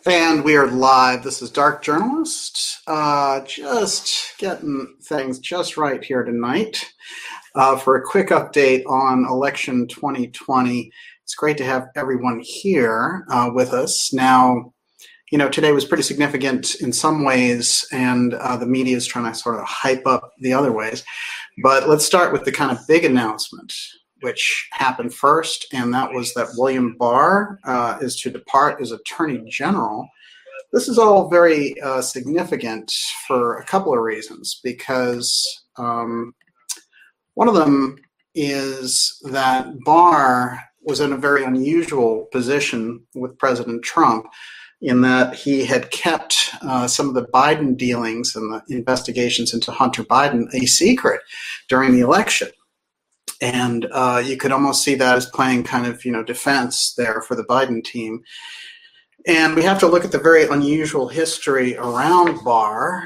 And we are live. This is Dark Journalist. Just getting things just right here tonight for a quick update on election 2020. It's great to have everyone here with us. Now, today was pretty significant in some ways, and the media is trying to sort of hype up the other ways. But let's start with the kind of big announcement, which happened first, and that was that William Barr is to depart as Attorney General. This is all very significant for a couple of reasons, because one of them is that Barr was in a very unusual position with President Trump in that he had kept some of the Biden dealings and the investigations into Hunter Biden a secret during the election. And you could almost see that as playing kind of, defense there for the Biden team. And we have to look at the very unusual history around Barr.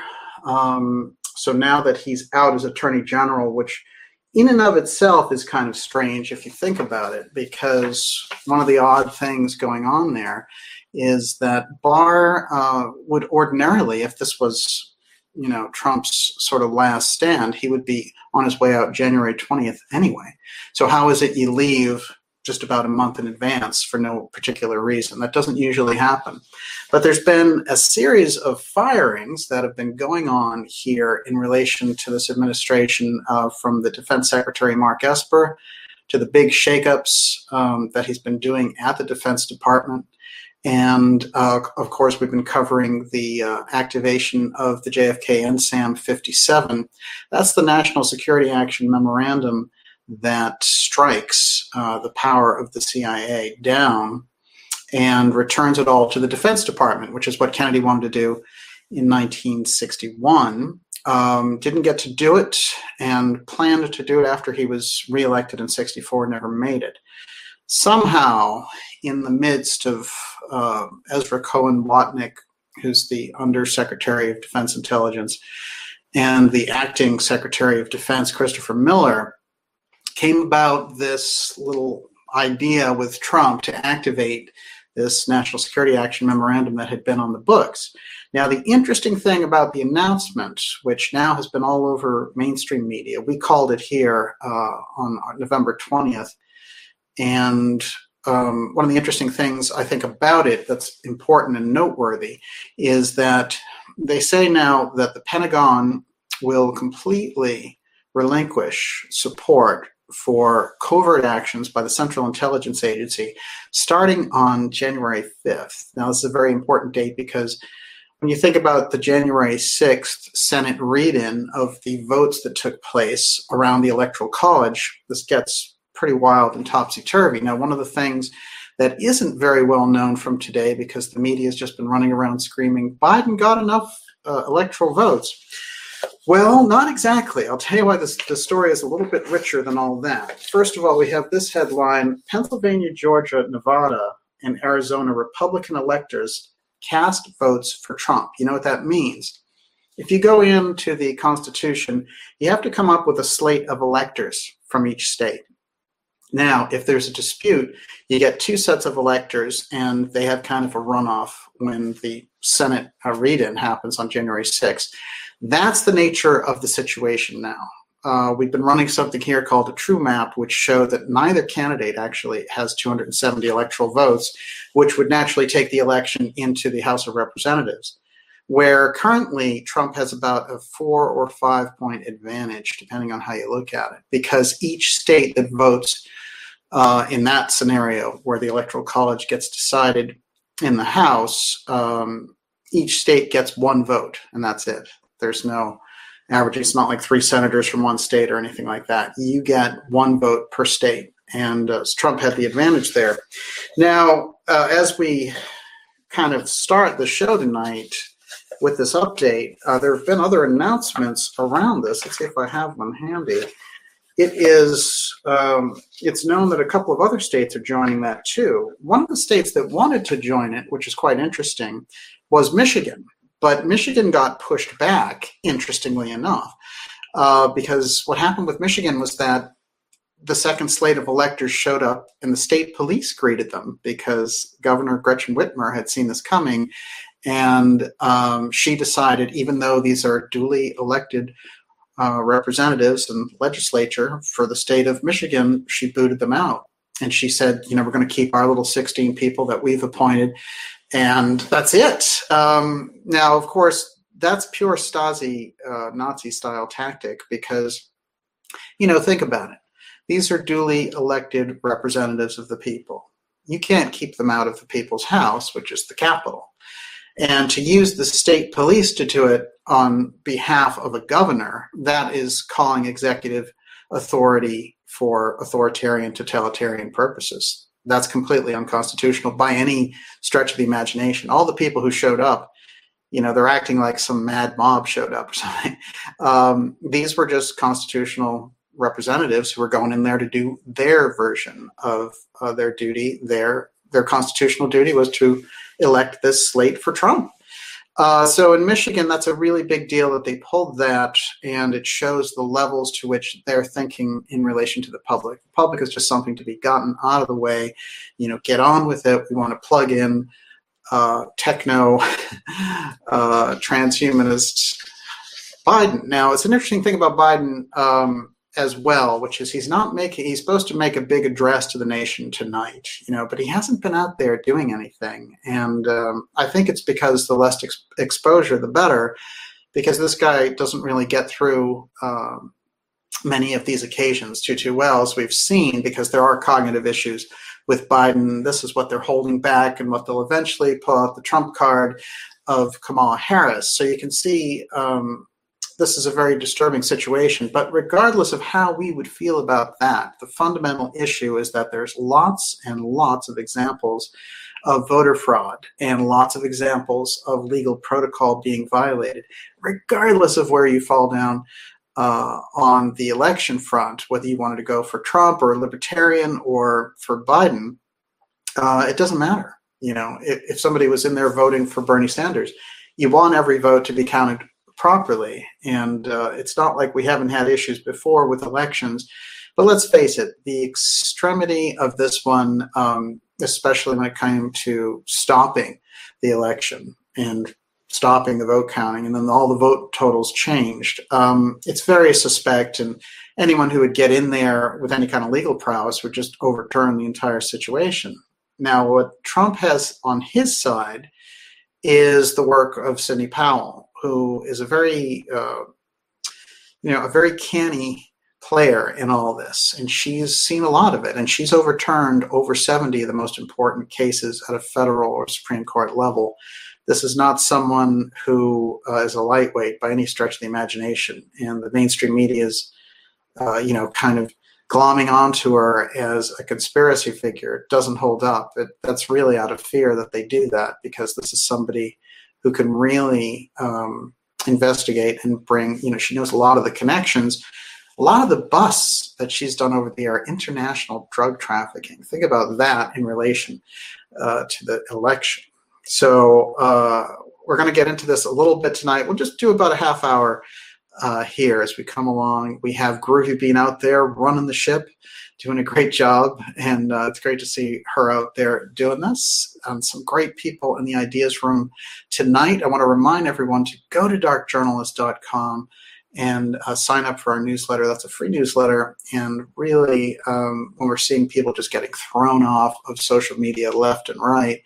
So now that he's out as Attorney General, which in and of itself is kind of strange if you think about it, because one of the odd things going on there is that Barr would ordinarily, if this was Trump's sort of last stand, he would be on his way out January 20th anyway. So how is it you leave just about a month in advance for no particular reason? That doesn't usually happen. But there's been a series of firings that have been going on here in relation to this administration, from the Defense Secretary Mark Esper to the big shakeups that he's been doing at the Defense Department. And, of course, we've been covering the activation of the JFK NSAM 57. That's the National Security Action Memorandum that strikes the power of the CIA down and returns it all to the Defense Department, which is what Kennedy wanted to do in 1961. Didn't get to do it and planned to do it after he was reelected in 64, never made it. Somehow, in the midst of Ezra Cohen Watnick, who's the Undersecretary of Defense Intelligence, and the acting Secretary of Defense, Christopher Miller, came about this little idea with Trump to activate this National Security Action Memorandum that had been on the books. Now, the interesting thing about the announcement, which now has been all over mainstream media, we called it here on November 20th, and one of the interesting things I think about it that's important and noteworthy is that they say now that the Pentagon will completely relinquish support for covert actions by the Central Intelligence Agency starting on January 5th. Now, this is a very important date because when you think about the January 6th Senate read-in of the votes that took place around the Electoral College, this gets pretty wild and topsy-turvy. Now, one of the things that isn't very well known from today, because the media has just been running around screaming, Biden got enough electoral votes. Well, not exactly. I'll tell you why the story is a little bit richer than all that. First of all, we have this headline: Pennsylvania, Georgia, Nevada, and Arizona Republican electors cast votes for Trump. You know what that means? If you go into the Constitution, you have to come up with a slate of electors from each state. Now, if there's a dispute, you get two sets of electors, and they have kind of a runoff when the Senate read-in happens on January 6th. That's the nature of the situation now. We've been running something here called a True Map, which showed that neither candidate actually has 270 electoral votes, which would naturally take the election into the House of Representatives, where currently Trump has about a 4 or 5 point advantage, depending on how you look at it, because each state that votes in that scenario where the Electoral College gets decided in the House, each state gets one vote, and that's it. There's no averaging. It's not like 3 senators from one state or anything like that. You get one vote per state, and Trump had the advantage there. Now, as we kind of start the show tonight with this update, there have been other announcements around this. Let's see if I have one handy. It's known that a couple of other states are joining that too. One of the states that wanted to join it, which is quite interesting, was Michigan. But Michigan got pushed back, interestingly enough, because what happened with Michigan was that the second slate of electors showed up, and the state police greeted them because Governor Gretchen Whitmer had seen this coming, and she decided, even though these are duly elected representatives and legislature for the state of Michigan, she booted them out. And she said, we're going to keep our little 16 people that we've appointed, and that's it. Now, of course, that's pure Stasi Nazi-style tactic because, think about it. These are duly elected representatives of the people. You can't keep them out of the people's house, which is the Capitol. And to use the state police to do it on behalf of a governor, that is calling executive authority for authoritarian, totalitarian purposes. That's completely unconstitutional by any stretch of the imagination. All the people who showed up, they're acting like some mad mob showed up or something. These were just constitutional representatives who were going in there to do their version of their duty. Their constitutional duty was to elect this slate for Trump. So in Michigan, that's a really big deal that they pulled that, and it shows the levels to which they're thinking in relation to the public. The public is just something to be gotten out of the way, get on with it. We want to plug in techno transhumanist Biden. Now, it's an interesting thing about Biden as well, which is he's supposed to make a big address to the nation tonight, but he hasn't been out there doing anything. And I think it's because the less exposure, the better, because this guy doesn't really get through many of these occasions too well, as we've seen, because there are cognitive issues with Biden. This is what they're holding back and what they'll eventually pull out the Trump card of Kamala Harris. So you can see this is a very disturbing situation. But regardless of how we would feel about that, the fundamental issue is that there's lots and lots of examples of voter fraud and lots of examples of legal protocol being violated, regardless of where you fall down on the election front, whether you wanted to go for Trump or Libertarian or for Biden. It doesn't matter. If somebody was in there voting for Bernie Sanders, you want every vote to be counted properly. And it's not like we haven't had issues before with elections. But let's face it, the extremity of this one, especially when it came to stopping the election and stopping the vote counting, and then all the vote totals changed, it's very suspect. And anyone who would get in there with any kind of legal prowess would just overturn the entire situation. Now, what Trump has on his side is the work of Sidney Powell, who is a very canny player in all this, and she's seen a lot of it, and she's overturned over 70 of the most important cases at a federal or Supreme Court level. This is not someone who is a lightweight by any stretch of the imagination, and the mainstream media is, kind of glomming onto her as a conspiracy figure. It doesn't hold up. That's really out of fear that they do that, because this is somebody who can really investigate and bring, she knows a lot of the connections. A lot of the busts that she's done over there are international drug trafficking. Think about that in relation to the election. So we're going to get into this a little bit tonight. We'll just do about a half hour here as we come along. We have Groovy Bean out there running the ship, doing a great job, and it's great to see her out there doing this. Some great people in the ideas room tonight. I want to remind everyone to go to darkjournalist.com and sign up for our newsletter. That's a free newsletter. And really, when we're seeing people just getting thrown off of social media left and right,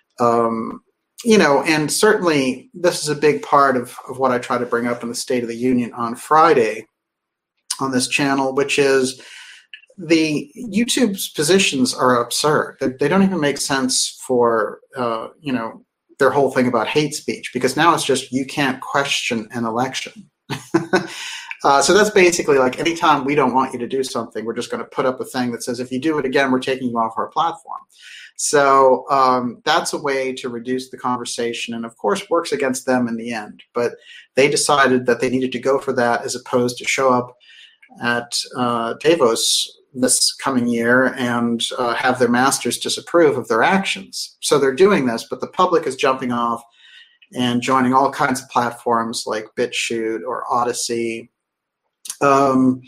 and certainly this is a big part of what I try to bring up in the State of the Union on Friday on this channel, which is the YouTube's positions are absurd. They don't even make sense for, their whole thing about hate speech, because now it's just you can't question an election. So that's basically like anytime we don't want you to do something, we're just going to put up a thing that says, if you do it again, we're taking you off our platform. So that's a way to reduce the conversation, and of course works against them in the end. But they decided that they needed to go for that as opposed to show up at Davos this coming year and have their masters disapprove of their actions. So they're doing this, but the public is jumping off and joining all kinds of platforms like BitChute or Odyssey.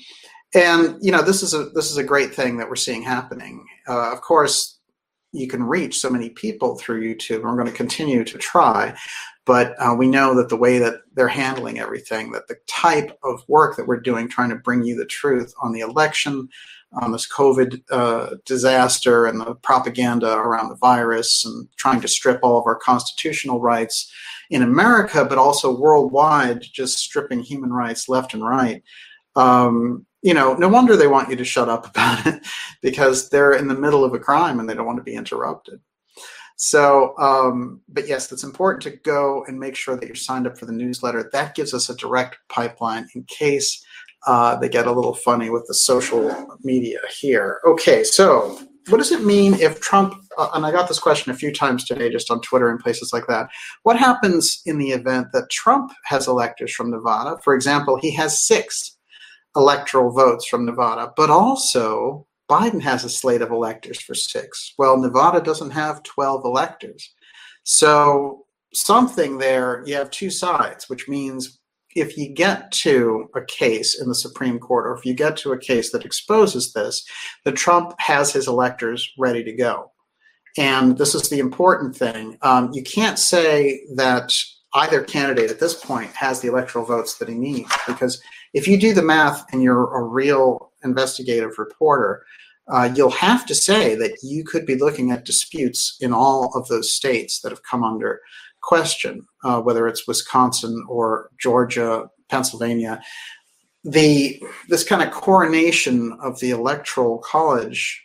And this is a great thing that we're seeing happening. Of course, you can reach so many people through YouTube, and we're going to continue to try. But we know that the way that they're handling everything, that the type of work that we're doing, trying to bring you the truth on the election, on this COVID disaster, and the propaganda around the virus, and trying to strip all of our constitutional rights in America, but also worldwide, just stripping human rights left and right. No wonder they want you to shut up about it, because they're in the middle of a crime and they don't want to be interrupted. So, but yes, it's important to go and make sure that you're signed up for the newsletter. That gives us a direct pipeline in case they get a little funny with the social media here. Okay, so what does it mean if Trump, and I got this question a few times today just on Twitter and places like that, what happens in the event that Trump has electors from Nevada? For example, he has 6 electoral votes from Nevada, but also Biden has a slate of electors for 6. Well, Nevada doesn't have 12 electors. So something there, you have 2 sides, which means if you get to a case in the Supreme Court, or if you get to a case that exposes this, that Trump has his electors ready to go. And this is the important thing. You can't say that either candidate at this point has the electoral votes that he needs, because if you do the math and you're a real investigative reporter, you'll have to say that you could be looking at disputes in all of those states that have come under question, whether it's Wisconsin or Georgia, Pennsylvania. This kind of coronation of the Electoral College,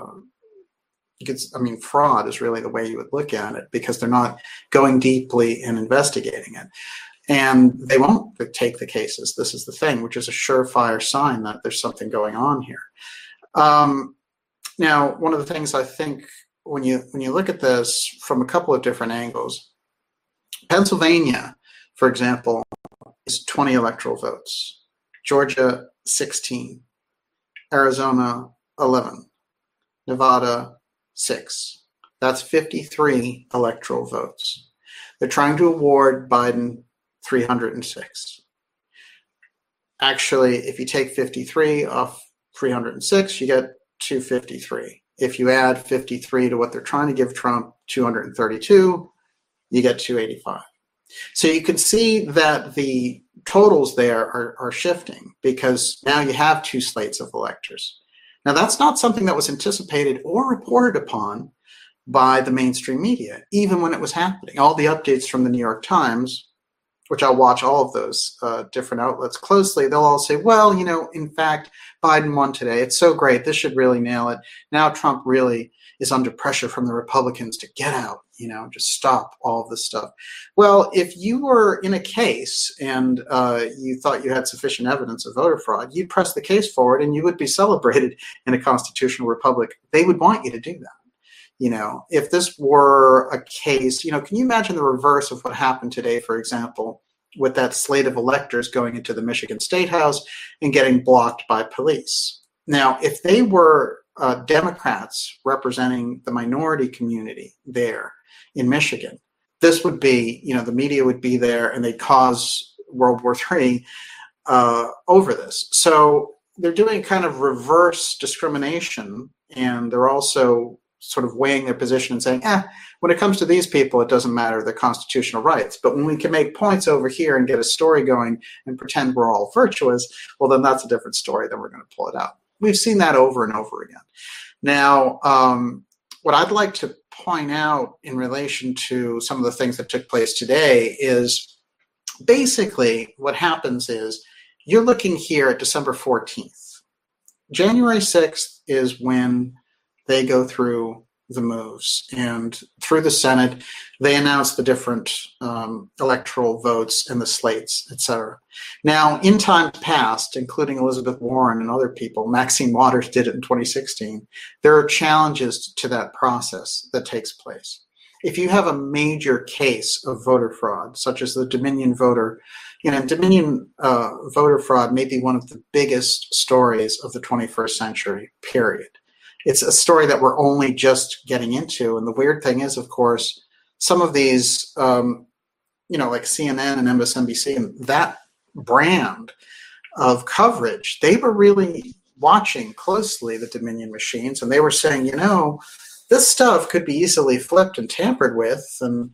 fraud is really the way you would look at it, because they're not going deeply and investigating it. And they won't take the cases. This is the thing, which is a surefire sign that there's something going on here. Now, one of the things I think when you look at this from a couple of different angles, Pennsylvania, for example, is 20 electoral votes. Georgia, 16. Arizona, 11. Nevada, 6. That's 53 electoral votes. They're trying to award Biden 306. Actually, if you take 53 off 306, you get 253. If you add 53 to what they're trying to give Trump, 232, you get 285. So you can see that the totals there are shifting, because now you have 2 slates of electors. Now, that's not something that was anticipated or reported upon by the mainstream media, even when it was happening. All the updates from the New York Times, which I'll watch all of those different outlets closely, they'll all say, well, in fact, Biden won today. It's so great. This should really nail it. Now Trump really is under pressure from the Republicans to get out, just stop all of this stuff. Well, if you were in a case and you thought you had sufficient evidence of voter fraud, you'd press the case forward and you would be celebrated in a constitutional republic. They would want you to do that. If this were a case, can you imagine the reverse of what happened today, for example, with that slate of electors going into the Michigan State House and getting blocked by police? Now, if they were Democrats representing the minority community there in Michigan, this would be, the media would be there and they'd cause World War III over this. So they're doing kind of reverse discrimination, and they're also sort of weighing their position and saying, when it comes to these people, it doesn't matter their constitutional rights. But when we can make points over here and get a story going and pretend we're all virtuous, well, then that's a different story. Then we're going to pull it out. We've seen that over and over again. Now, what I'd like to point out in relation to some of the things that took place today is basically what happens is you're looking here at December 14th. January 6th is when they go through the moves, and through the Senate, they announce the different electoral votes and the slates, etc. Now, in times past, including Elizabeth Warren and other people, Maxine Waters did it in 2016, there are challenges to that process that takes place. If you have a major case of voter fraud, such as the Dominion voter, Dominion voter fraud may be one of the biggest stories of the 21st century, period. It's a story that we're only just getting into. And the weird thing is, of course, some of these, like CNN and MSNBC, and that brand of coverage, they were really watching closely the Dominion machines, and they were saying, this stuff could be easily flipped and tampered with, and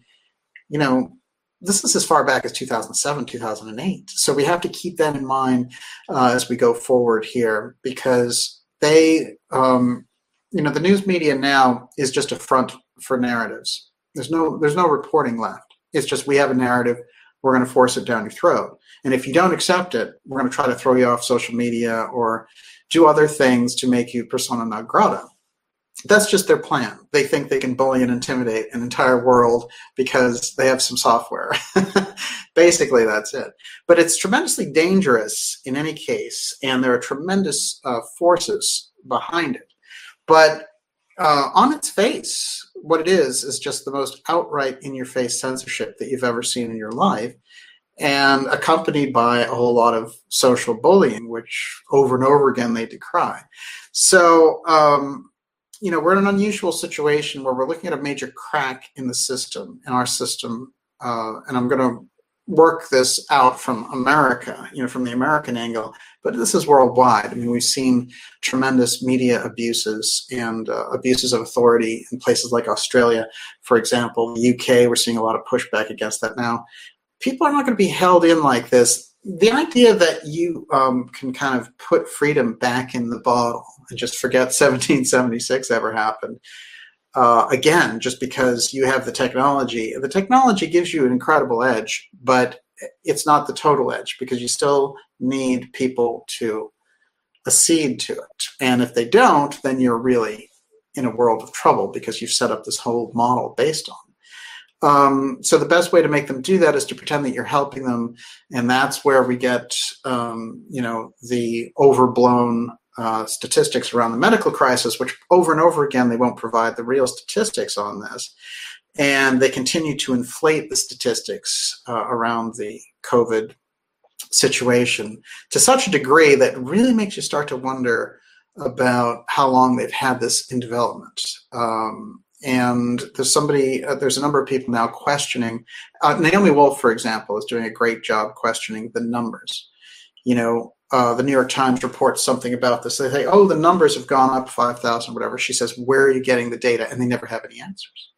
this is as far back as 2007, 2008. So we have to keep that in mind as we go forward here, because they, the news media now is just a front for narratives. There's no reporting left. It's just, we have a narrative, we're going to force it down your throat. And if you don't accept it, we're going to try to throw you off social media or do other things to make you persona non grata. That's just their plan. They think they can bully and intimidate an entire world because they have some software. Basically, that's it. But it's tremendously dangerous in any case, and there are tremendous forces behind it. But on its face, what it is just the most outright in-your-face censorship that you've ever seen in your life, and accompanied by a whole lot of social bullying, which over and over again they decry. So, we're in an unusual situation where we're looking at a major crack in the system, in our system, and I'm going to work this out from America, from the American angle, but this is worldwide. I mean, we've seen tremendous media abuses and abuses of authority in places like Australia, for example. The UK, we're seeing a lot of pushback against that now. People are not going to be held in like this. The idea that you can kind of put freedom back in the bottle and just forget 1776 ever happened, again, just because you have the technology gives you an incredible edge, but it's not the total edge, because you still need people to accede to it. And if they don't, then you're really in a world of trouble, because you've set up this whole model based on it. So the best way to make them do that is to pretend that you're helping them, and that's where we get, the overblown statistics around the medical crisis, which over and over again they won't provide the real statistics on this, and they continue to inflate the statistics around the COVID situation to such a degree that really makes you start to wonder about how long they've had this in development. And there's a number of people now questioning. Naomi Wolf, for example, is doing a great job questioning the numbers. The New York Times reports something about this. They say, the numbers have gone up 5,000, whatever. She says, where are you getting the data? And they never have any answers.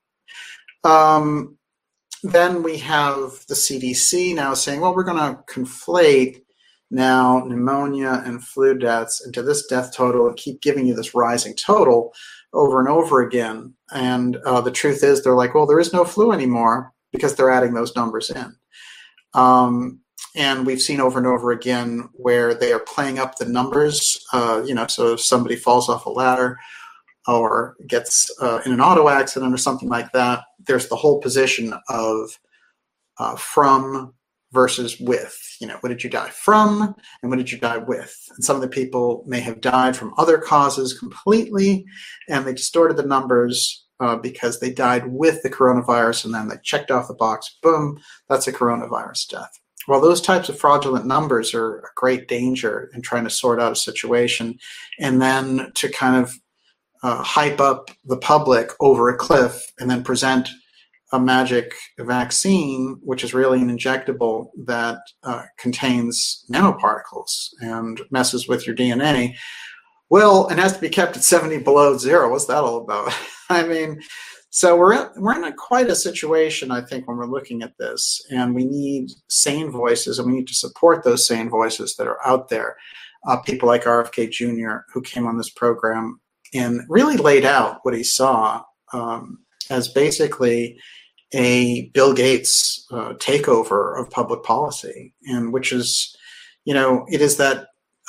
Then we have the CDC now saying, we're going to conflate now pneumonia and flu deaths into this death total and keep giving you this rising total over and over again. And the truth is, they're like, there is no flu anymore, because they're adding those numbers in. And we've seen over and over again where they are playing up the numbers, so if somebody falls off a ladder or gets in an auto accident or something like that, there's the whole position of from versus with. What did you die from and what did you die with? And some of the people may have died from other causes completely, and they distorted the numbers because they died with the coronavirus, and then they checked off the box, boom, that's a coronavirus death. Well, those types of fraudulent numbers are a great danger in trying to sort out a situation, and then to kind of hype up the public over a cliff and then present a magic vaccine, which is really an injectable that contains nanoparticles and messes with your DNA. Well, it has to be kept at 70 below zero. What's that all about? I mean, so we're in quite a situation, I think, when we're looking at this, and we need sane voices, and we need to support those sane voices that are out there. People like RFK Jr., who came on this program and really laid out what he saw as basically a Bill Gates takeover of public policy, and which is, it is that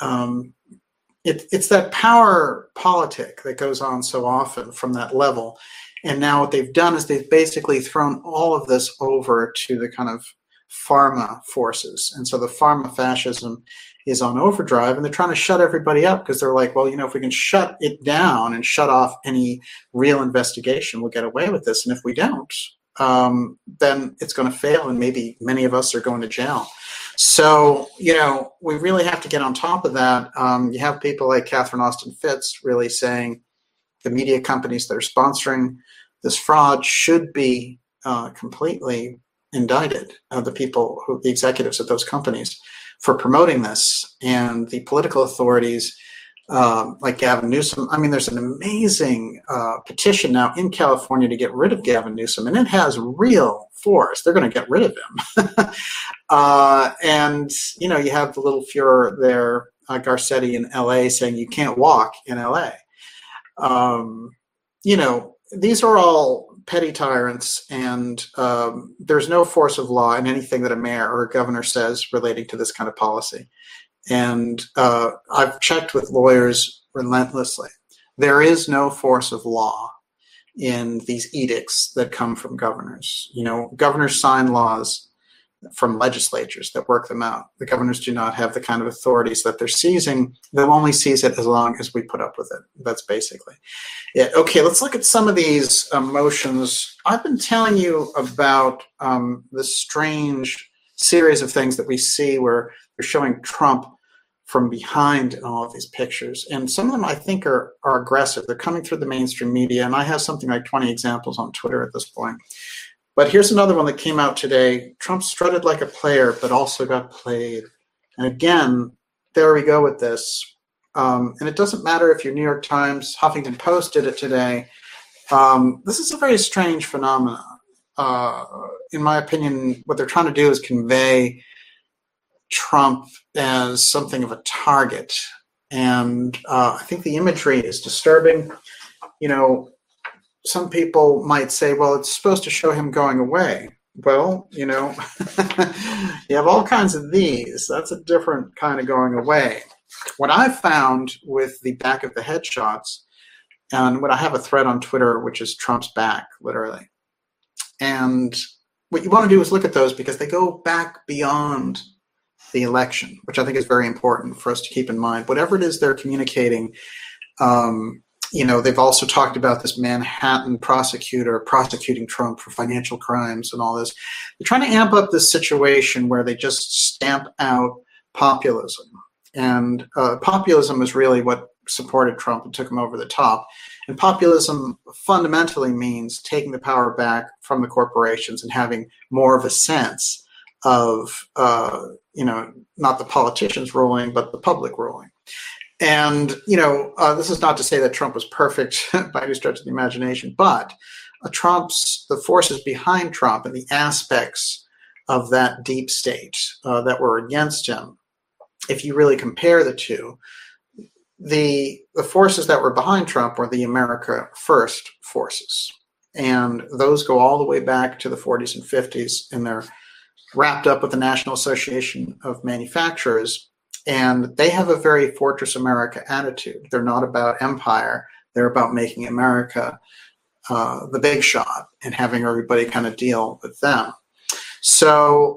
it's that power politic that goes on so often from that level. And now what they've done is they've basically thrown all of this over to the kind of pharma forces. And so the pharma fascism is on overdrive, and they're trying to shut everybody up because they're like, if we can shut it down and shut off any real investigation, we'll get away with this. And if we don't, then it's going to fail, and maybe many of us are going to jail. So, we really have to get on top of that. You have people like Catherine Austin Fitts really saying the media companies that are sponsoring this fraud should be completely indicted. The executives of those companies for promoting this. And the political authorities, like Gavin Newsom, I mean, there's an amazing petition now in California to get rid of Gavin Newsom, and it has real force. They're going to get rid of him. And, you know, you have the little furor there, Garcetti in LA saying you can't walk in LA. You know, these are all petty tyrants, and there's no force of law in anything that a mayor or a governor says relating to this kind of policy. And I've checked with lawyers relentlessly. There is no force of law in these edicts that come from governors. You know, governors sign laws from legislatures that work them out. The governors do not have the kind of authorities that they're seizing. They'll only seize it as long as we put up with it. That's basically it. Okay, let's look at some of these motions. I've been telling you about the strange series of things that we see where they're showing Trump from behind in all of these pictures. And some of them I think are aggressive. They're coming through the mainstream media, and I have something like 20 examples on Twitter at this point. But here's another one that came out today. Trump strutted like a player, but also got played. And again, there we go with this. And it doesn't matter if you're New York Times, Huffington Post did it today. This is a very strange phenomenon. In my opinion, what they're trying to do is convey Trump as something of a target. And I think the imagery is disturbing. You know, some people might say, well, it's supposed to show him going away. Well, you know, you have all kinds of these. That's a different kind of going away. What I've found with the back of the headshots, and when I have a thread on Twitter, which is Trump's back, literally. And what you want to do is look at those because they go back beyond the election, which I think is very important for us to keep in mind. Whatever it is they're communicating, you know, they've also talked about this Manhattan prosecutor prosecuting Trump for financial crimes and all this. They're trying to amp up this situation where they just stamp out populism. And populism is really what supported Trump and took him over the top. And populism fundamentally means taking the power back from the corporations and having more of a sense of, you know, not the politicians ruling, but the public ruling. And, you know, this is not to say that Trump was perfect by any stretch of the imagination, but the forces behind Trump and the aspects of that deep state that were against him, if you really compare the two, the forces that were behind Trump were the America First forces. And those go all the way back to the 40s and 50s, and they're wrapped up with the National Association of Manufacturers. And they have a very Fortress America attitude. They're not about empire. They're about making America the big shot and having everybody kind of deal with them. So,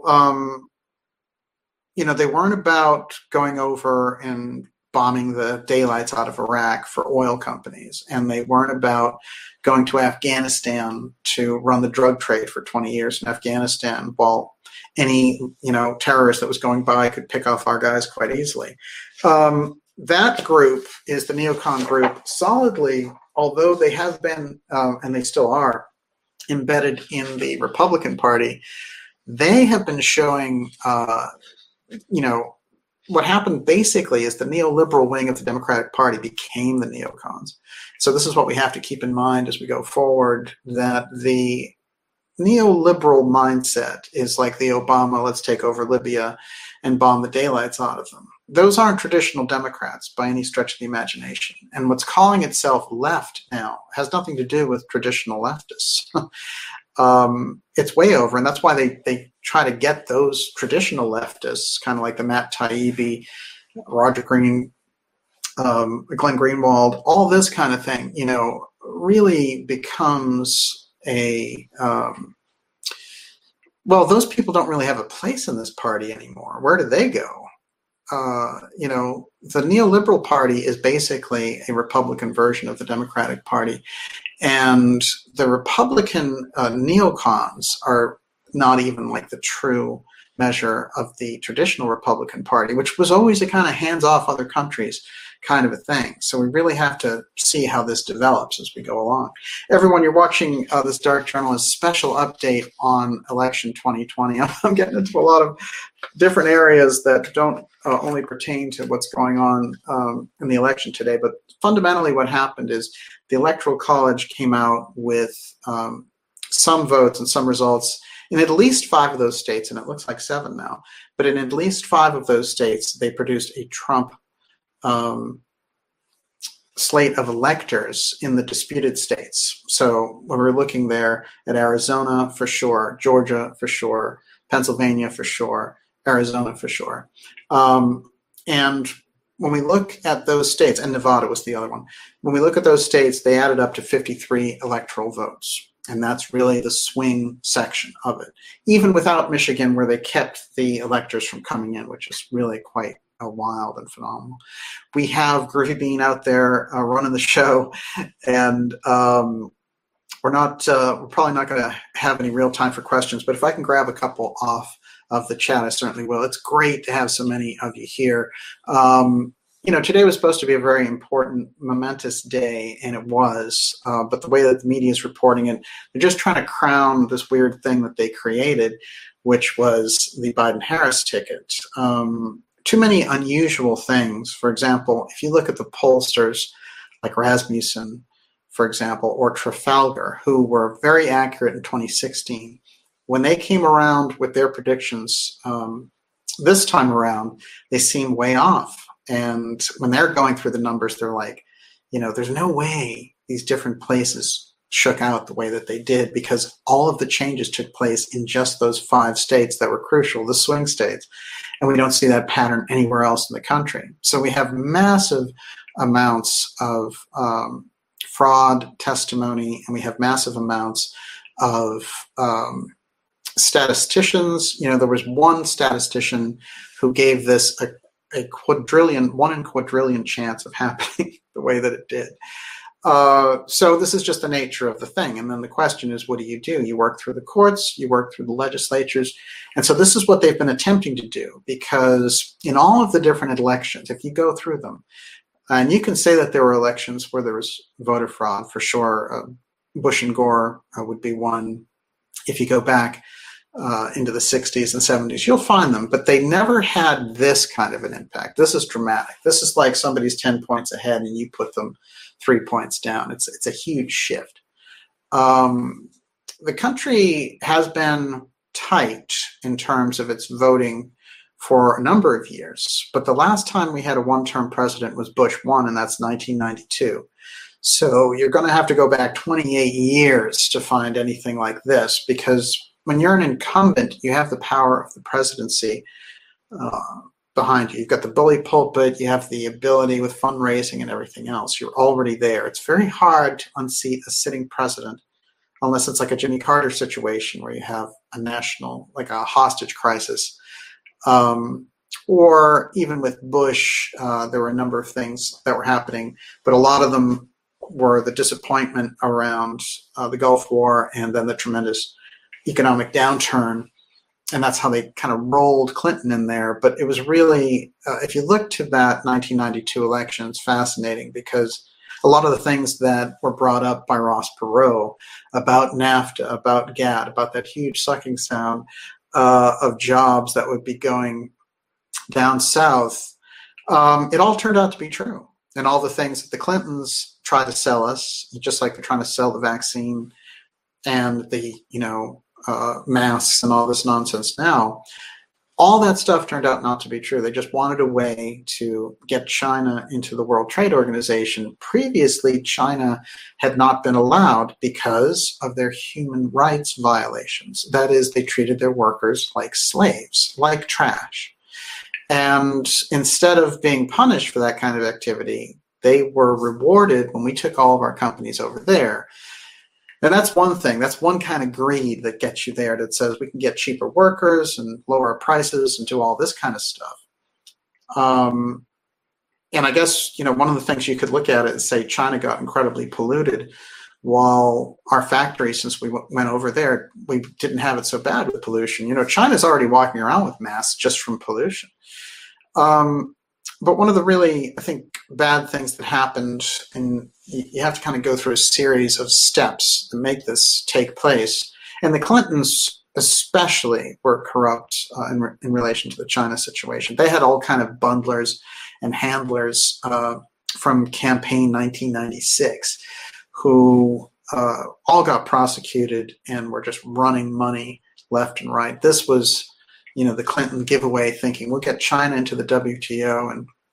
you know, they weren't about going over and bombing the daylights out of Iraq for oil companies. And they weren't about going to Afghanistan to run the drug trade for 20 years in Afghanistan while any, you know, terrorist that was going by could pick off our guys quite easily. That group is the neocon group solidly, although they have been, and they still are, embedded in the Republican Party. They have been showing, you know, what happened basically is the neoliberal wing of the Democratic Party became the neocons. So this is what we have to keep in mind as we go forward, that the neoliberal mindset is like the Obama, let's take over Libya and bomb the daylights out of them. Those aren't traditional Democrats by any stretch of the imagination. And what's calling itself left now has nothing to do with traditional leftists. It's way over, and that's why they try to get those traditional leftists, kind of like the Matt Taibbi, Roger Green, Glenn Greenwald, all this kind of thing, you know, really becomes a well, those people don't really have a place in this party anymore. Where do they go? You know, the neoliberal party is basically a Republican version of the Democratic Party. And the Republican neocons are not even like the true measure of the traditional Republican Party, which was always a kind of hands-off other countries kind of a thing. So we really have to see how this develops as we go along. Everyone, you're watching this Dark Journalist special update on election 2020. I'm getting into a lot of different areas that don't only pertain to what's going on in the election today, but fundamentally what happened is the Electoral College came out with some votes and some results in at least 5 of those states, and it looks like 7 now, but in at least 5 of those states, they produced a Trump slate of electors in the disputed states. So when we're looking there at Arizona for sure, Georgia for sure, Pennsylvania for sure, Arizona for sure. And when we look at those states, and Nevada was the other one, when we look at those states, they added up to 53 electoral votes. And that's really the swing section of it, even without Michigan, where they kept the electors from coming in, which is really quite wild and phenomenal. We have Groovy Bean out there running the show, and we're probably not going to have any real time for questions, but if I can grab a couple off of the chat, I certainly will. It's great to have so many of you here. Today was supposed to be a very important, momentous day, and it was. But the way that the media is reporting it, they're just trying to crown this weird thing that they created, which was the Biden-Harris ticket. Too many unusual things. For example, if you look at the pollsters like Rasmussen, for example, or Trafalgar, who were very accurate in 2016, when they came around with their predictions this time around, they seem way off. And when they're going through the numbers, they're like, there's no way these different places shook out the way that they did, because all of the changes took place in just those 5 states that were crucial, the swing states. And we don't see that pattern anywhere else in the country. So we have massive amounts of fraud testimony, and we have massive amounts of statisticians. There was one statistician who gave this a 1 in quadrillion chance of happening the way that it did. So this is just the nature of the thing. And then the question is, what do? You work through the courts, you work through the legislatures. And so this is what they've been attempting to do, because in all of the different elections, if you go through them, and you can say that there were elections where there was voter fraud, for sure. Bush and Gore would be one. If you go back into the 60s and 70s, you'll find them, but they never had this kind of an impact. This is dramatic. This is like somebody's 10 points ahead and you put them 3 points down. It's a huge shift. The country has been tight in terms of its voting for a number of years, but the last time we had a one-term president was Bush 1, and that's 1992. So you're going to have to go back 28 years to find anything like this, because when you're an incumbent, you have the power of the presidency behind you. You've got the bully pulpit, you have the ability with fundraising and everything else. You're already there. It's very hard to unseat a sitting president unless it's like a Jimmy Carter situation where you have a national, like a hostage crisis. Or even with Bush, there were a number of things that were happening, but a lot of them were the disappointment around the Gulf War and then the tremendous economic downturn, and that's how they kind of rolled Clinton in there. But it was really, if you look to that 1992 election, it's fascinating, because a lot of the things that were brought up by Ross Perot about NAFTA, about GATT, about that huge sucking sound of jobs that would be going down south, it all turned out to be true. And all the things that the Clintons try to sell us, just like they're trying to sell the vaccine and the, masks and all this nonsense now, all that stuff turned out not to be true. They just wanted a way to get China into the World Trade Organization. Previously, China had not been allowed because of their human rights violations. That is, they treated their workers like slaves, like trash. And instead of being punished for that kind of activity, they were rewarded when we took all of our companies over there. And that's one thing. That's one kind of greed that gets you there, that says we can get cheaper workers and lower our prices and do all this kind of stuff. And I guess, one of the things you could look at it and say China got incredibly polluted, while our factories, since we went over there, we didn't have it so bad with pollution. China's already walking around with masks just from pollution. But one of the really, I think, bad things that happened, and you have to kind of go through a series of steps to make this take place. And the Clintons especially were corrupt in relation to the China situation. They had all kind of bundlers and handlers from campaign 1996 who all got prosecuted and were just running money left and right. This was, the Clinton giveaway, thinking we'll get China into the WTO.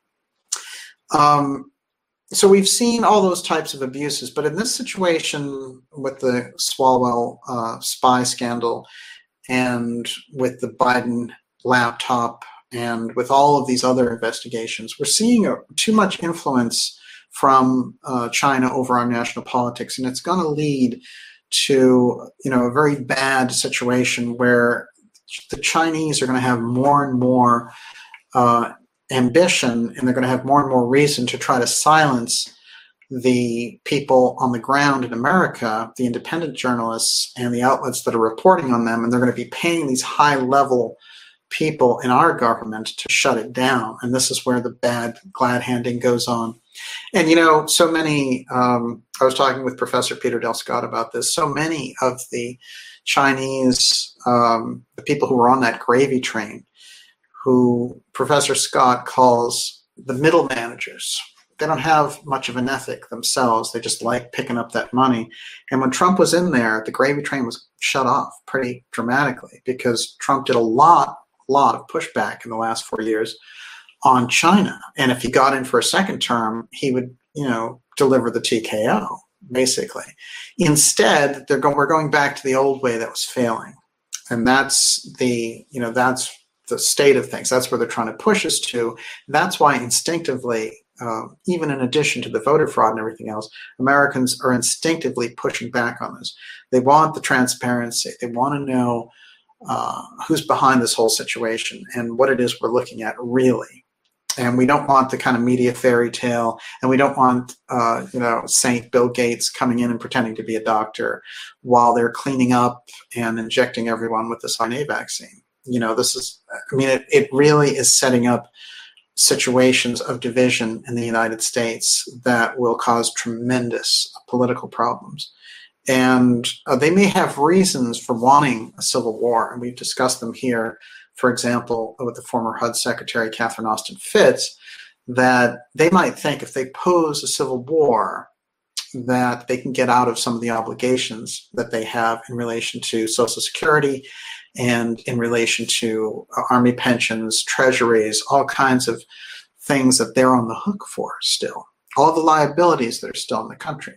And so we've seen all those types of abuses. But in this situation with the Swalwell spy scandal and with the Biden laptop and with all of these other investigations, we're seeing too much influence from China over our national politics. And it's going to lead to, a very bad situation where the Chinese are going to have more and more ambition, and they're going to have more and more reason to try to silence the people on the ground in America, the independent journalists and the outlets that are reporting on them, and they're going to be paying these high-level people in our government to shut it down. And this is where the bad glad-handing goes on. And, so many, I was talking with Professor Peter Del Scott about this, so many of the Chinese, the people who were on that gravy train, who Professor Scott calls the middle managers. They don't have much of an ethic themselves. They just like picking up that money. And when Trump was in there, the gravy train was shut off pretty dramatically because Trump did a lot of pushback in the last 4 years on China. And if he got in for a second term, he would, deliver the TKO, basically. Instead, we're going back to the old way that was failing. And that's that's the state of things. That's where they're trying to push us to. That's why instinctively, even in addition to the voter fraud and everything else, Americans are instinctively pushing back on this. They want the transparency. They want to know who's behind this whole situation and what it is we're looking at really. And we don't want the kind of media fairy tale, and we don't want, Saint Bill Gates coming in and pretending to be a doctor while they're cleaning up and injecting everyone with this RNA vaccine. It really is setting up situations of division in the United States that will cause tremendous political problems. And they may have reasons for wanting a civil war, and we've discussed them here, for example, with the former HUD Secretary Catherine Austin Fitts, that they might think if they pose a civil war, that they can get out of some of the obligations that they have in relation to Social Security and in relation to Army pensions, treasuries, all kinds of things that they're on the hook for still, all the liabilities that are still in the country.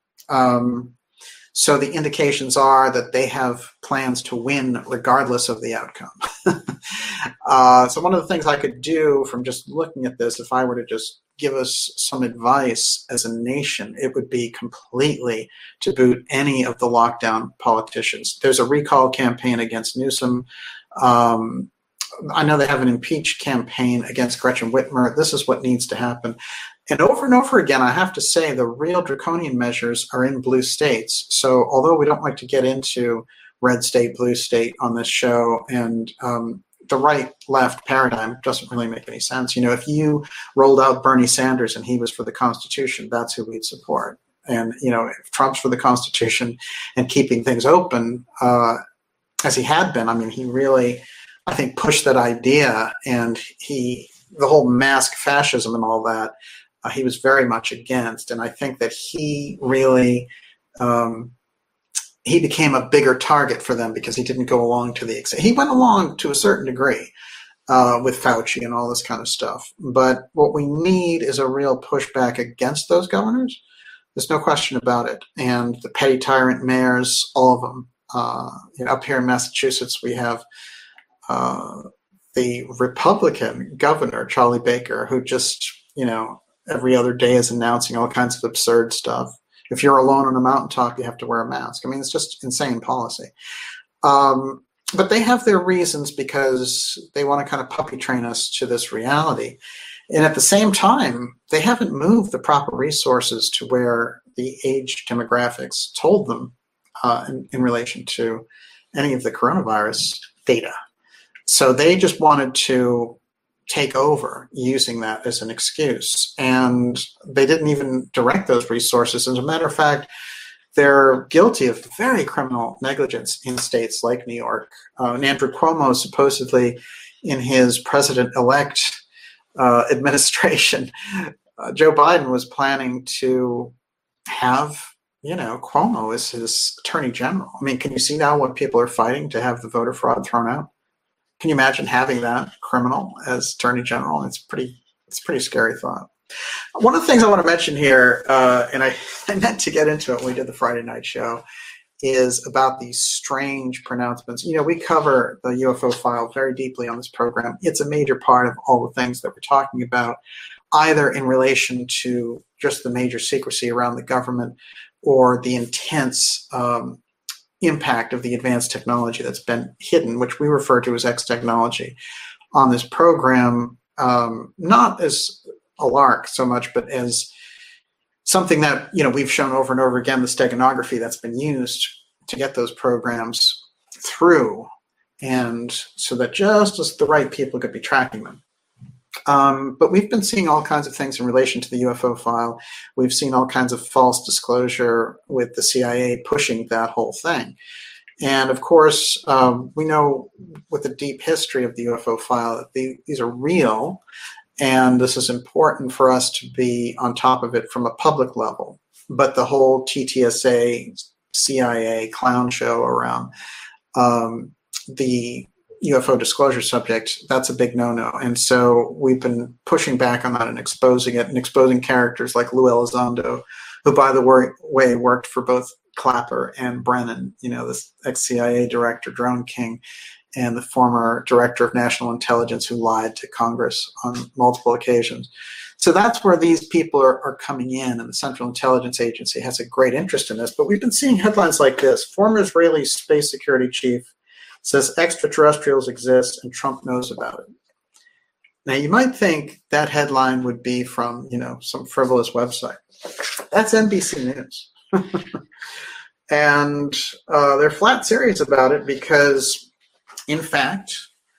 So the indications are that they have plans to win regardless of the outcome. So one of the things I could do from just looking at this, if I were to just give us some advice as a nation, it would be completely to boot any of the lockdown politicians. There's a recall campaign against Newsom. I know they have an impeach campaign against Gretchen Whitmer. This is what needs to happen. And over again, I have to say the real draconian measures are in blue states. So although we don't like to get into red state, blue state on this show, and the right-left paradigm doesn't really make any sense. If you rolled out Bernie Sanders and he was for the Constitution, that's who we'd support. And, if Trump's for the Constitution and keeping things open, as he had been, he really, I think, pushed that idea, and the whole mask fascism and all that, he was very much against. And I think that he really, he became a bigger target for them because he didn't go along to the extent. He went along to a certain degree with Fauci and all this kind of stuff. But what we need is a real pushback against those governors. There's no question about it. And the petty tyrant mayors, all of them. Up here in Massachusetts, we have the Republican governor, Charlie Baker, who just, every other day is announcing all kinds of absurd stuff. If you're alone on a mountaintop, you have to wear a mask. It's just insane policy. But they have their reasons because they want to kind of puppy train us to this reality. And at the same time, they haven't moved the proper resources to where the age demographics told them in relation to any of the coronavirus data. So they just wanted to take over using that as an excuse. And they didn't even direct those resources. As a matter of fact, they're guilty of very criminal negligence in states like New York. And Andrew Cuomo supposedly, in his president-elect administration, Joe Biden was planning to have, Cuomo as his attorney general. I mean, can you see now what people are fighting to have the voter fraud thrown out? Can you imagine having that criminal as attorney general? It's pretty scary thought. One of the things I want to mention here, and I meant to get into it when we did the Friday night show, is about these strange pronouncements. We cover the UFO file very deeply on this program. It's a major part of all the things that we're talking about, either in relation to just the major secrecy around the government or the intense impact of the advanced technology that's been hidden, which we refer to as X technology on this program, not as a lark so much, but as something that, we've shown over and over again, the steganography that's been used to get those programs through, and so that just as the right people could be tracking them. But we've been seeing all kinds of things in relation to the UFO file. We've seen all kinds of false disclosure with the CIA pushing that whole thing. And of course, we know with the deep history of the UFO file that these are real, and this is important for us to be on top of it from a public level. But the whole TTSA, CIA clown show around the UFO disclosure subject, that's a big no-no. And so we've been pushing back on that and exposing it, and exposing characters like Lou Elizondo, who, by the way, worked for both Clapper and Brennan, this ex-CIA director, Drone King, and the former director of national intelligence who lied to Congress on multiple occasions. So that's where these people are coming in, and the Central Intelligence Agency has a great interest in this. But we've been seeing headlines like this: former Israeli space security chief says extraterrestrials exist and Trump knows about it. Now, you might think that headline would be from, some frivolous website. That's NBC News. And they're flat serious about it because, in fact,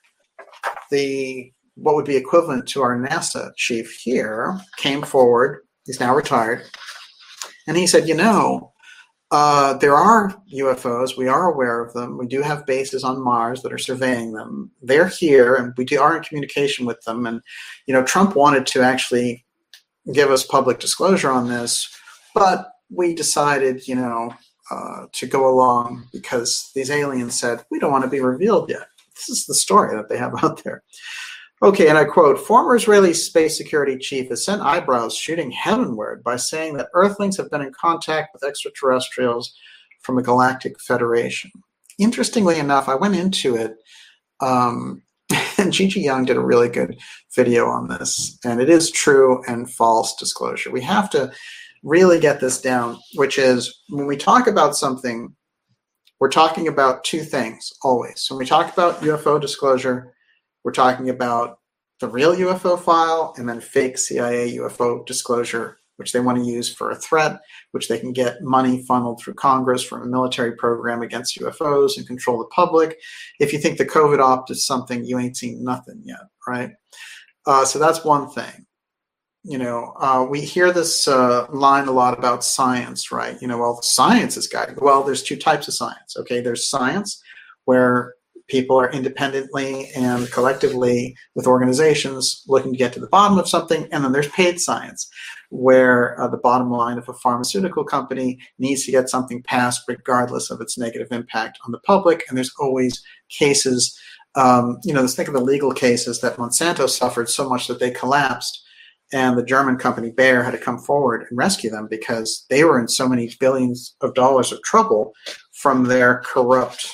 what would be equivalent to our NASA chief here came forward. He's now retired. And he said, there are UFOs. We are aware of them. We do have bases on Mars that are surveying them. They're here, and we are in communication with them. And, Trump wanted to actually give us public disclosure on this, but we decided, to go along because these aliens said, we don't want to be revealed yet. This is the story that they have out there. Okay, and I quote, former Israeli space security chief has sent eyebrows shooting heavenward by saying that Earthlings have been in contact with extraterrestrials from a galactic federation. Interestingly enough, I went into it, and Gigi Young did a really good video on this, and it is true and false disclosure. We have to really get this down, which is when we talk about something, we're talking about two things always. So when we talk about UFO disclosure, we're talking about the real UFO file and then fake CIA UFO disclosure, which they want to use for a threat, which they can get money funneled through Congress from a military program against UFOs and control the public. If you think the COVID opt is something, you ain't seen nothing yet, right? So that's one thing. We hear this line a lot about science, right? The science is guiding. Well, there's two types of science, okay? There's science where people are independently and collectively with organizations looking to get to the bottom of something. And then there's paid science, where the bottom line of a pharmaceutical company needs to get something passed regardless of its negative impact on the public. And there's always cases, let's think of the legal cases that Monsanto suffered so much that they collapsed. And the German company Bayer had to come forward and rescue them because they were in so many billions of dollars of trouble from their corrupt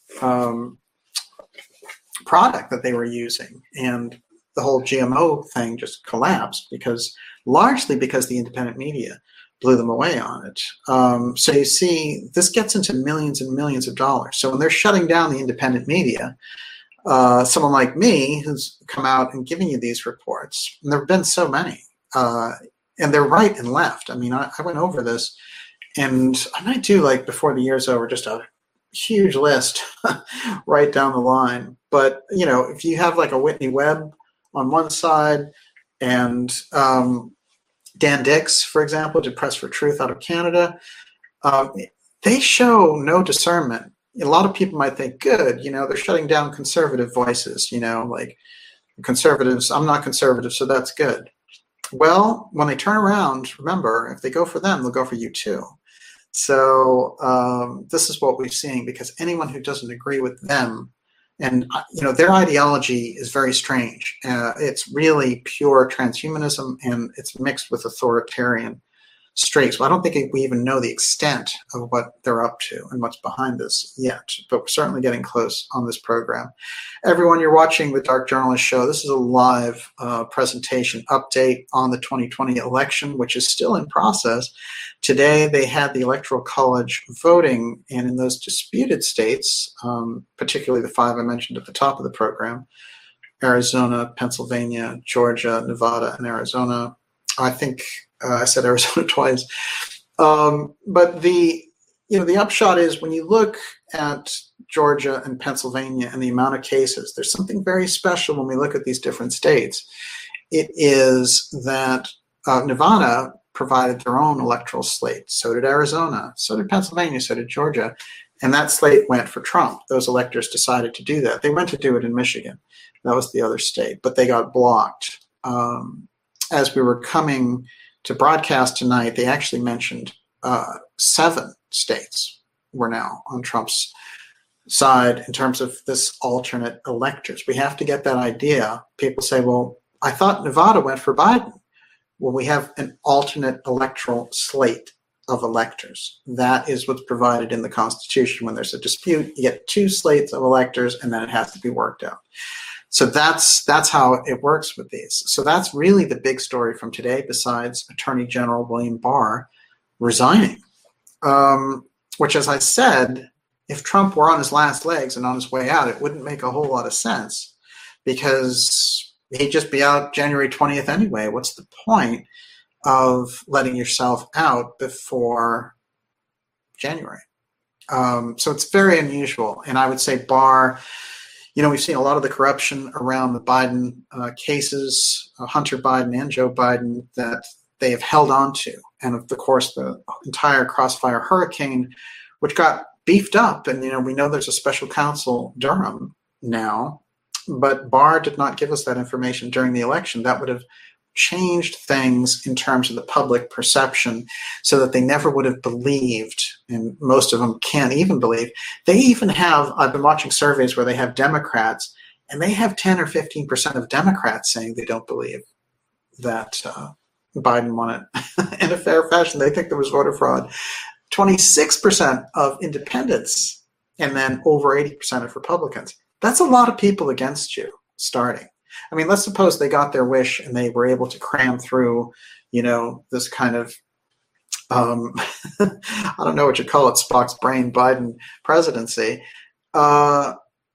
product that they were using. And the whole GMO thing just collapsed largely because the independent media blew them away on it. So you see, this gets into millions and millions of dollars. So when they're shutting down the independent media, someone like me who's come out and giving you these reports, and there have been so many, and they're right and left. I mean, I went over this, and I might do, before the year's over, just a huge list right down the line. But, if you have a Whitney Webb on one side, and Dan Dix, for example, did Press for Truth out of Canada. They show no discernment. A lot of people might think, good, they're shutting down conservative voices, like conservatives. I'm not conservative, so that's good. Well, when they turn around, remember, if they go for them, they'll go for you too. So this is what we're seeing, because anyone who doesn't agree with them, and their ideology is very strange. It's really pure transhumanism, and it's mixed with authoritarian streaks. Well, I don't think we even know the extent of what they're up to and what's behind this yet, but we're certainly getting close on this program. Everyone, you're watching the Dark Journalist Show. This is a live presentation update on the 2020 election, which is still in process. Today, they had the Electoral College voting, and in those disputed states, particularly the 5 I mentioned at the top of the program, Arizona, Pennsylvania, Georgia, Nevada, and Arizona. I think I said Arizona twice. But the upshot is, when you look at Georgia and Pennsylvania and the amount of cases, there's something very special when we look at these different states. It is that Nevada provided their own electoral slate. So did Arizona. So did Pennsylvania. So did Georgia. And that slate went for Trump. Those electors decided to do that. They went to do it in Michigan. That was the other state. But they got blocked. As we were coming to broadcast tonight, they actually mentioned 7 states were now on Trump's side in terms of this alternate electors. We have to get that idea. People say, well, I thought Nevada went for Biden. Well, we have an alternate electoral slate of electors. That is what's provided in the Constitution. When there's a dispute, you get 2 slates of electors, and then it has to be worked out. So that's how it works with these. So that's really the big story from today, besides Attorney General William Barr resigning, which, as I said, if Trump were on his last legs and on his way out, it wouldn't make a whole lot of sense, because he'd just be out January 20th anyway. What's the point of letting yourself out before January? So it's very unusual. And I would say Barr, we've seen a lot of the corruption around the Biden cases, Hunter Biden and Joe Biden, that they have held on to. And of course, the entire Crossfire hurricane, which got beefed up. And, we know there's a special counsel, Durham, now. But Barr did not give us that information during the election. That would have changed things in terms of the public perception, so that they never would have believed, and most of them can't even believe. They even have, I've been watching surveys where they have Democrats, and they have 10 or 15% of Democrats saying they don't believe that Biden won it in a fair fashion. They think there was voter fraud. 26% of independents, and then over 80% of Republicans. That's a lot of people against you starting. I mean, let's suppose they got their wish and they were able to cram through, this kind of, I don't know what you call it, Spock's brain Biden presidency. If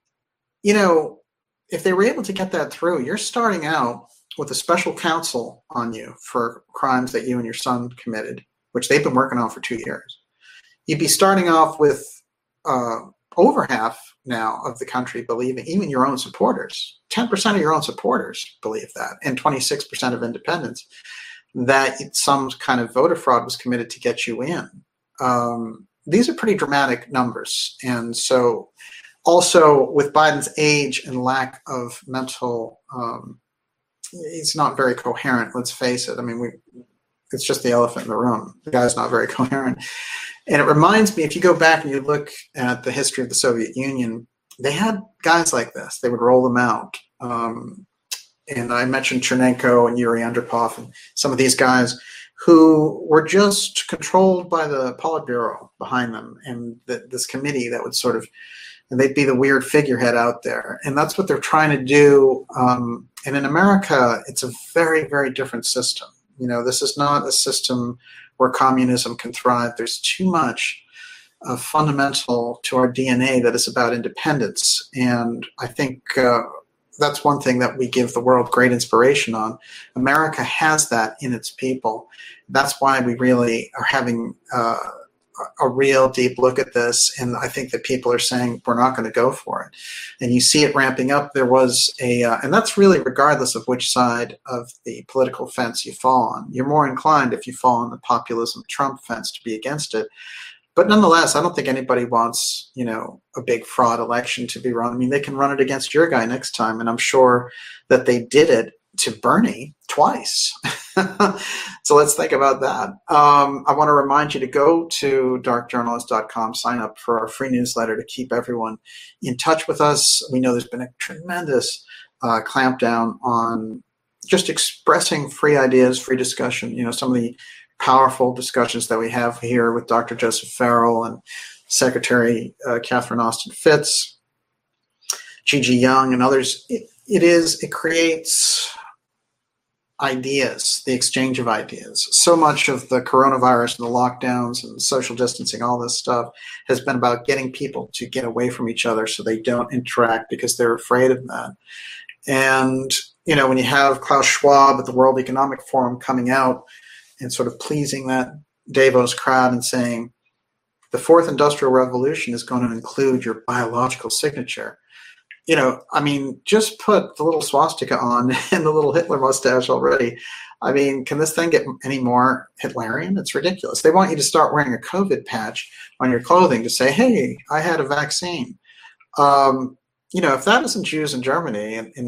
they were able to get that through, you're starting out with a special counsel on you for crimes that you and your son committed, which they've been working on for 2 years. You'd be starting off with over half now of the country believing, even your own supporters, 10% of your own supporters believe that, and 26% of independents, that some kind of voter fraud was committed to get you in. These are pretty dramatic numbers. And so also with Biden's age and lack of mental, he's not very coherent, let's face it. I mean, it's just the elephant in the room. The guy's not very coherent. And it reminds me, if you go back and you look at the history of the Soviet Union, they had guys like this. They would roll them out. And I mentioned Chernenko and Yuri Andropov and some of these guys who were just controlled by the Politburo behind them, and this committee that would sort of, and they'd be the weird figurehead out there. And that's what they're trying to do. And in America, it's a very, very different system. This is not a system where communism can thrive. There's too much fundamental to our DNA that is about independence. And I think that's one thing that we give the world great inspiration on. America has that in its people. That's why we really are having a real deep look at this, and I think that people are saying we're not going to go for it. And you see it ramping up. There was and that's really regardless of which side of the political fence you fall on. You're more inclined, if you fall on the populism Trump fence, to be against it. But nonetheless, I don't think anybody wants, a big fraud election to be run. I mean, they can run it against your guy next time, and I'm sure that they did it to Bernie twice. So let's think about that. I want to remind you to go to darkjournalist.com, sign up for our free newsletter to keep everyone in touch with us. We know there's been a tremendous clampdown on just expressing free ideas, free discussion. Some of the powerful discussions that we have here with Dr. Joseph Farrell and Secretary Catherine Austin Fitts, Gigi Young, and others. It creates ideas, the exchange of ideas. So much of the coronavirus and the lockdowns and social distancing, all this stuff has been about getting people to get away from each other so they don't interact because they're afraid of that. And, when you have Klaus Schwab at the World Economic Forum coming out and sort of pleasing that Davos crowd and saying, the fourth industrial revolution is going to include your biological signature. Just put the little swastika on and the little Hitler mustache already. Can this thing get any more Hitlerian? It's ridiculous. They want you to start wearing a COVID patch on your clothing to say, hey, I had a vaccine. If that isn't Jews in Germany in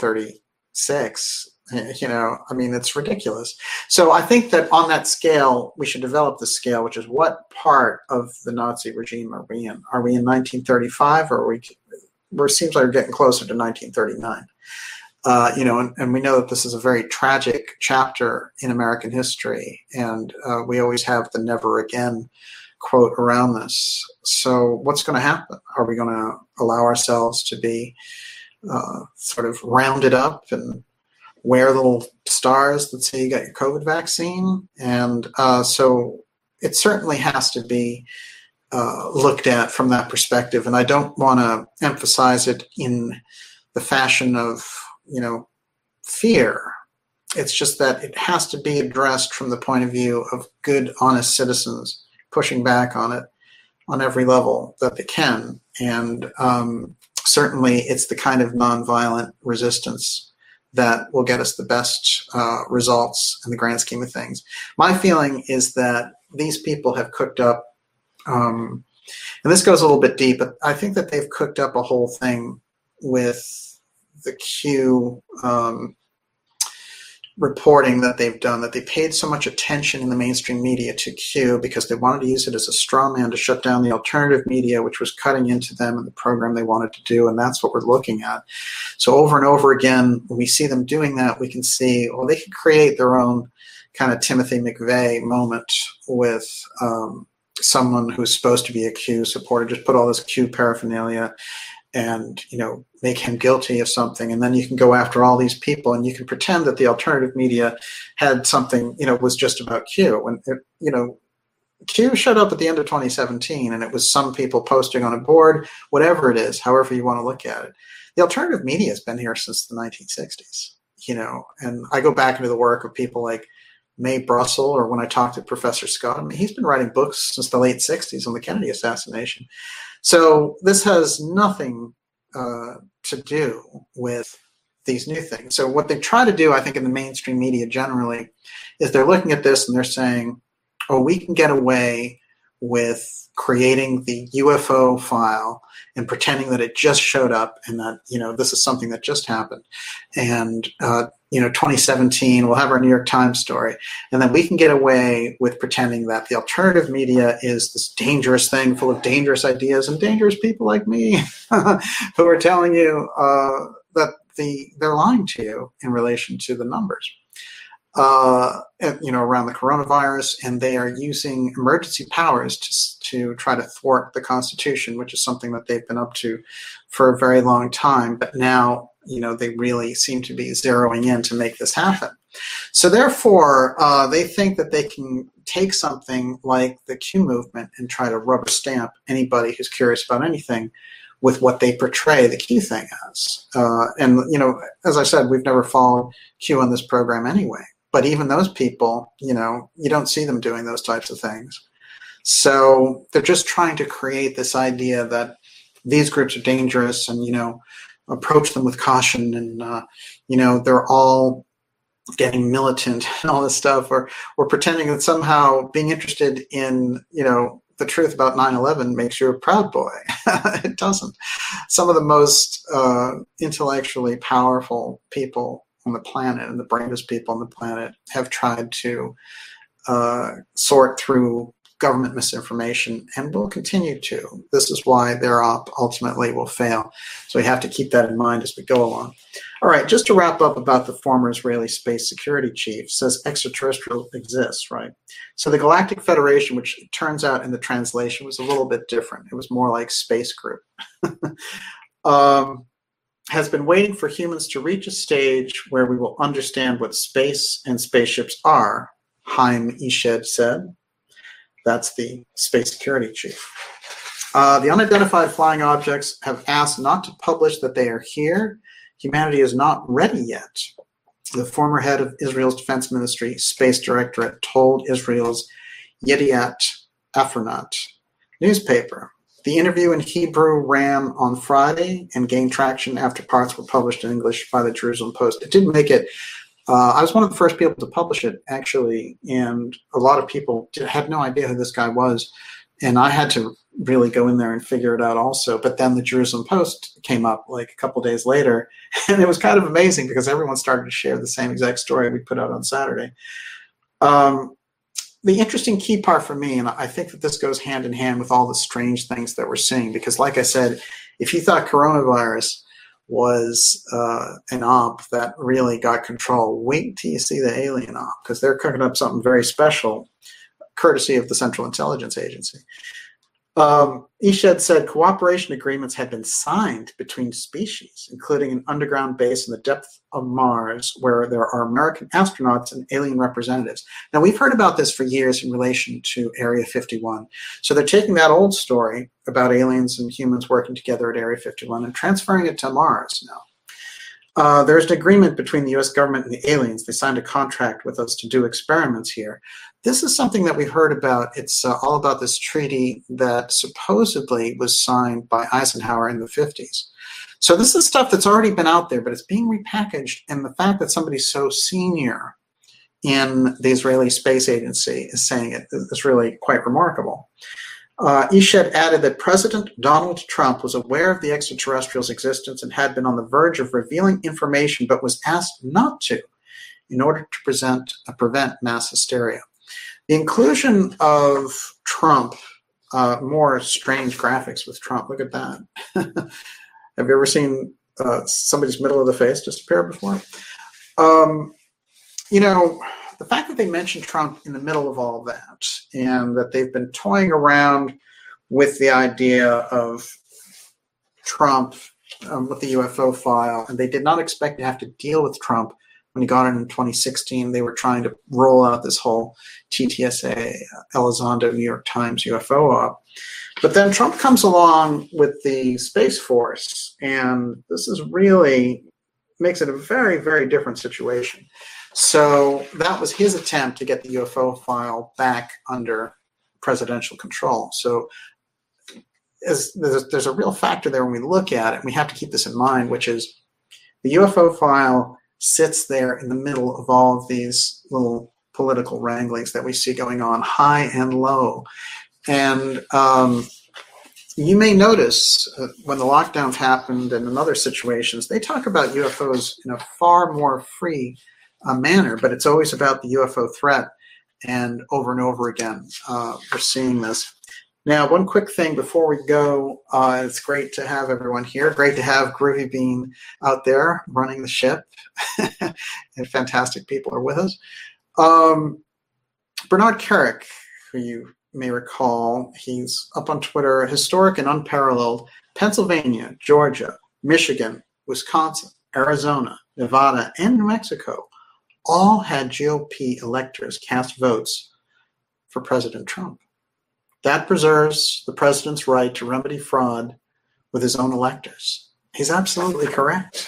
1936, it's ridiculous. So I think that on that scale, we should develop the scale, which is what part of the Nazi regime are we in? Are we in 1935 or it seems like we're getting closer to 1939. And we know that this is a very tragic chapter in American history, and we always have the never again quote around this. So what's going to happen? Are we going to allow ourselves to be sort of rounded up and wear little stars that say you got your COVID vaccine? And so it certainly has to be looked at from that perspective. And I don't want to emphasize it in the fashion of, fear. It's just that it has to be addressed from the point of view of good, honest citizens pushing back on it on every level that they can. And certainly it's the kind of nonviolent resistance that will get us the best results in the grand scheme of things. My feeling is that these people have cooked up, and this goes a little bit deep, but I think that they've cooked up a whole thing with the Q reporting that they've done, that they paid so much attention in the mainstream media to Q because they wanted to use it as a straw man to shut down the alternative media, which was cutting into them and the program they wanted to do, and that's what we're looking at. So over and over again, when we see them doing that, we can see, well, they could create their own kind of Timothy McVeigh moment with someone who's supposed to be a Q supporter, just put all this Q paraphernalia and, make him guilty of something. And then you can go after all these people and you can pretend that the alternative media had something, was just about Q. And, Q showed up at the end of 2017 and it was some people posting on a board, whatever it is, however you want to look at it. The alternative media has been here since the 1960s, and I go back into the work of people like Mae Brussel, or when I talked to Professor Scott, he's been writing books since the late 60s on the Kennedy assassination. So this has nothing to do with these new things. So what they try to do, I think, in the mainstream media generally, is they're looking at this and they're saying, oh, we can get away with creating the UFO file and pretending that it just showed up and that, this is something that just happened. And, 2017, we'll have our New York Times story. And then we can get away with pretending that the alternative media is this dangerous thing full of dangerous ideas and dangerous people like me who are telling you that they're lying to you in relation to the numbers. Around the coronavirus, and they are using emergency powers to try to thwart the Constitution, which is something that they've been up to for a very long time. But now, they really seem to be zeroing in to make this happen. So therefore, they think that they can take something like the Q movement and try to rubber stamp anybody who's curious about anything with what they portray the Q thing as. As I said, we've never followed Q on this program anyway. But even those people, you don't see them doing those types of things. So they're just trying to create this idea that these groups are dangerous and, approach them with caution and, they're all getting militant and all this stuff, or pretending that somehow being interested in, the truth about 9/11 makes you a proud boy. It doesn't. Some of the most intellectually powerful people on the planet and the bravest people on the planet have tried to sort through government misinformation and will continue to. This is why their op ultimately will fail. So we have to keep that in mind as we go along. All right, just to wrap up about the former Israeli space security chief, says extraterrestrial exists, right? So the Galactic Federation, which it turns out in the translation was a little bit different. It was more like Space Group. Has been waiting for humans to reach a stage where we will understand what space and spaceships are, Haim Eshed said. That's the space security chief. The unidentified flying objects have asked not to publish that they are here. Humanity is not ready yet. The former head of Israel's Defense Ministry Space Directorate told Israel's Yediat Afronat newspaper. The interview in Hebrew ran on Friday and gained traction after parts were published in English by the Jerusalem Post. It didn't make it. I was one of the first people to publish it, actually, and a lot of people had no idea who this guy was, and I had to really go in there and figure it out also. But then the Jerusalem Post came up like a couple days later, and it was kind of amazing because everyone started to share the same exact story we put out on Saturday. The interesting key part for me, and I think that this goes hand in hand with all the strange things that we're seeing, because like I said, if you thought coronavirus was an op that really got control, wait till you see the alien op, because they're cooking up something very special, courtesy of the Central Intelligence Agency. Eshed said cooperation agreements had been signed between species, including an underground base in the depth of Mars where there are American astronauts and alien representatives. Now, we've heard about this for years in relation to Area 51. So they're taking that old story about aliens and humans working together at Area 51 and transferring it to Mars now. There's an agreement between the U.S. government and the aliens. They signed a contract with us to do experiments here. This is something that we've heard about. It's all about this treaty that supposedly was signed by Eisenhower in the 50s. So this is stuff that's already been out there, but it's being repackaged. And the fact that somebody so senior in the Israeli Space Agency is saying it is really quite remarkable. Eshed added that President Donald Trump was aware of the extraterrestrials' existence and had been on the verge of revealing information, but was asked not to in order to prevent mass hysteria. The inclusion of Trump, more strange graphics with Trump. Look at that. Have you ever seen somebody's middle of the face disappear before? The fact that they mentioned Trump in the middle of all that, and that they've been toying around with the idea of Trump with the UFO file, and they did not expect to have to deal with Trump when he got in 2016. They were trying to roll out this whole TTSA, Elizondo, New York Times UFO op. But then Trump comes along with the Space Force, and this is really makes it a very, very different situation. So that was his attempt to get the UFO file back under presidential control. So there's a real factor there when we look at it. We have to keep this in mind, which is the UFO file sits there in the middle of all of these little political wranglings that we see going on, high and low. And you may notice when the lockdowns happened and in other situations, they talk about UFOs in a far more free manner, but it's always about the UFO threat. And over again, we're seeing this. Now, one quick thing before we go, it's great to have everyone here. Great to have Groovy Bean out there running the ship. And fantastic people are with us. Bernard Carrick, who you may recall, he's up on Twitter, historic and unparalleled. Pennsylvania, Georgia, Michigan, Wisconsin, Arizona, Nevada, and New Mexico all had GOP electors cast votes for President Trump. That preserves the president's right to remedy fraud with his own electors. He's absolutely correct.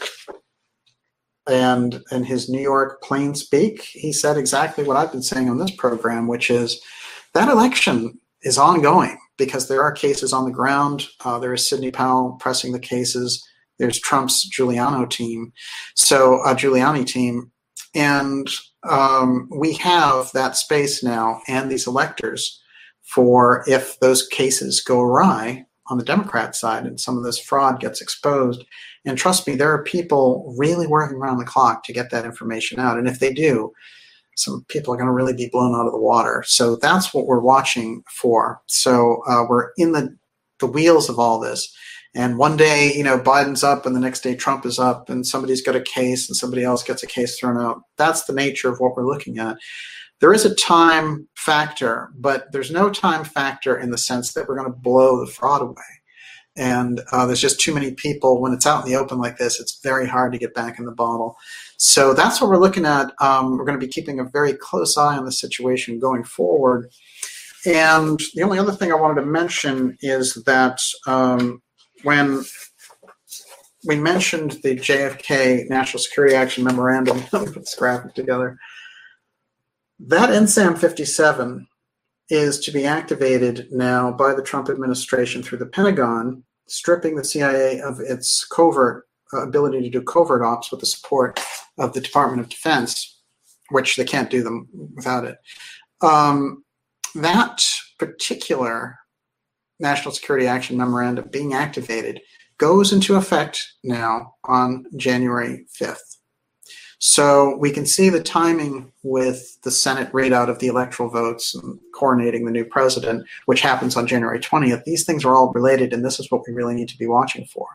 And in his New York plain speak, he said exactly what I've been saying on this program, which is that election is ongoing because there are cases on the ground. There is Sidney Powell pressing the cases. There's Trump's Giuliani team. And we have that space now and these electors for if those cases go awry on the Democrat side and some of this fraud gets exposed. And trust me, there are people really working around the clock to get that information out. And if they do, some people are going to really be blown out of the water. So that's what we're watching for. So we're in the wheels of all this. And one day, Biden's up and the next day Trump is up and somebody's got a case and somebody else gets a case thrown out. That's the nature of what we're looking at. There is a time factor, but there's no time factor in the sense that we're going to blow the fraud away. And there's just too many people. When it's out in the open like this, it's very hard to get back in the bottle. So that's what we're looking at. We're going to be keeping a very close eye on the situation going forward. And the only other thing I wanted to mention is that when we mentioned the JFK National Security Action Memorandum, let me put this graphic together, that NSAM 57 is to be activated now by the Trump administration through the Pentagon, stripping the CIA of its covert ability to do covert ops with the support of the Department of Defense, which they can't do them without it. That particular National Security Action Memorandum being activated goes into effect now on January 5th. So we can see the timing with the Senate readout of the electoral votes and coronating the new president, which happens on January 20th. These things are all related, and this is what we really need to be watching for.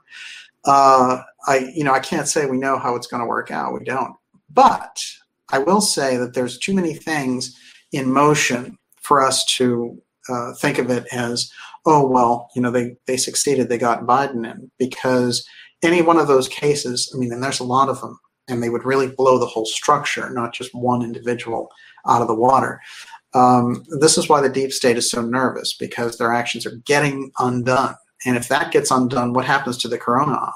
I can't say we know how it's going to work out. We don't. But I will say that there's too many things in motion for us to think of it as, oh, well, they succeeded, they got Biden in, because any one of those cases, and there's a lot of them, and they would really blow the whole structure, not just one individual, out of the water. This is why the deep state is so nervous, because their actions are getting undone. And if that gets undone, what happens to the corona?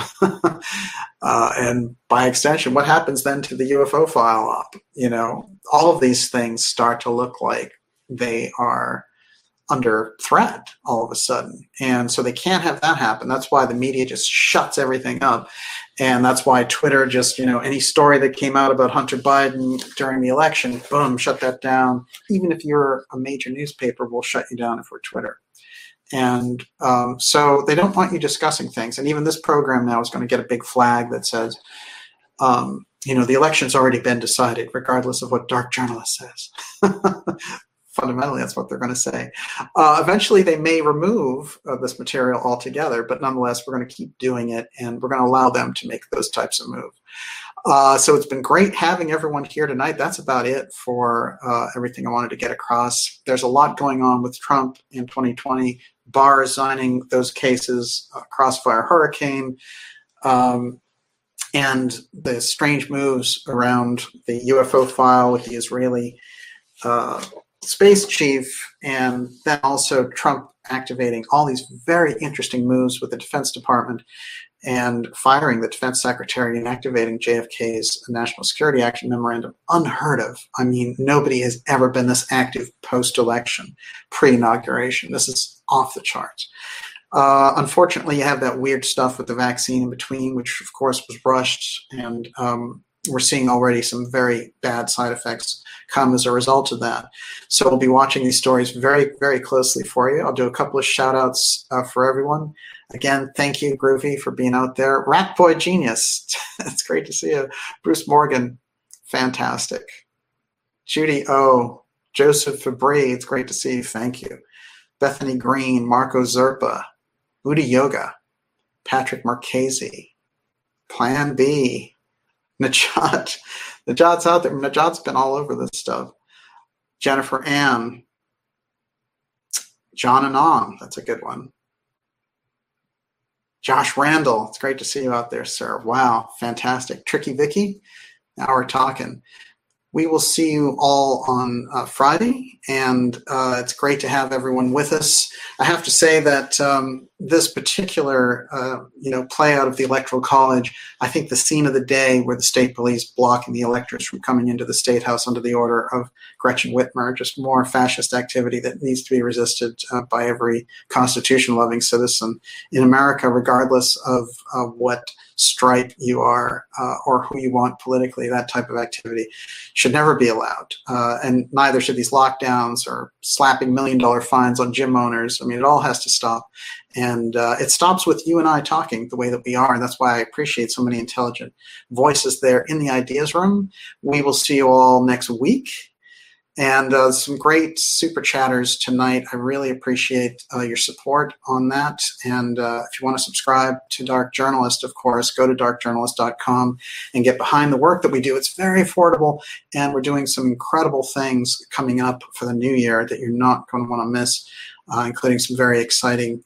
And by extension, what happens then to the UFO file op? All of these things start to look like they are under threat all of a sudden. And so they can't have that happen. That's why the media just shuts everything up. And that's why Twitter just, any story that came out about Hunter Biden during the election, boom, shut that down. Even if you're a major newspaper, we'll shut you down if we're Twitter. And so they don't want you discussing things. And even this program now is going to get a big flag that says, the election's already been decided, regardless of what Dark Journalist says. Fundamentally, that's what they're going to say. Eventually, they may remove this material altogether, but nonetheless, we're going to keep doing it, and we're going to allow them to make those types of moves. So it's been great having everyone here tonight. That's about it for everything I wanted to get across. There's a lot going on with Trump in 2020. Barr resigning those cases, Crossfire Hurricane, and the strange moves around the UFO file with the Israeli space chief, and then also Trump activating all these very interesting moves with the Defense Department and firing the defense secretary and activating JFK's National Security Action Memorandum. Unheard of. Nobody has ever been this active post-election, pre-inauguration. This is off the charts. Unfortunately, you have that weird stuff with the vaccine in between, which of course was rushed, and we're seeing already some very bad side effects come as a result of that. So we'll be watching these stories very, very closely for you. I'll do a couple of shout outs for everyone. Again, thank you, Groovy, for being out there. Rat Boy Genius, it's great to see you. Bruce Morgan, fantastic. Judy O, Joseph Fabry, it's great to see you. Thank you. Bethany Green, Marco Zerpa, Buddha Yoga, Patrick Marchese, Plan B, Najat. Najat's out there. Najat's been all over this stuff. Jennifer Ann, John Anam, that's a good one. Josh Randall, it's great to see you out there, sir. Wow, fantastic. Tricky Vicky, now we're talking. We will see you all on Friday, and it's great to have everyone with us. I have to say that this particular, play out of the Electoral College, I think the scene of the day where the state police blocking the electors from coming into the State House under the order of Gretchen Whitmer, just more fascist activity that needs to be resisted by every constitution-loving citizen in America, regardless of what stripe you are or who you want politically. That type of activity should never be allowed. And neither should these lockdowns or slapping $1 million fines on gym owners. I mean, it all has to stop. And it stops with you and I talking the way that we are. And that's why I appreciate so many intelligent voices there in the ideas room. We will see you all next week. And some great super chatters tonight. I really appreciate your support on that. And if you want to subscribe to Dark Journalist, of course, go to darkjournalist.com and get behind the work that we do. It's very affordable, and we're doing some incredible things coming up for the new year that you're not going to want to miss, including some very exciting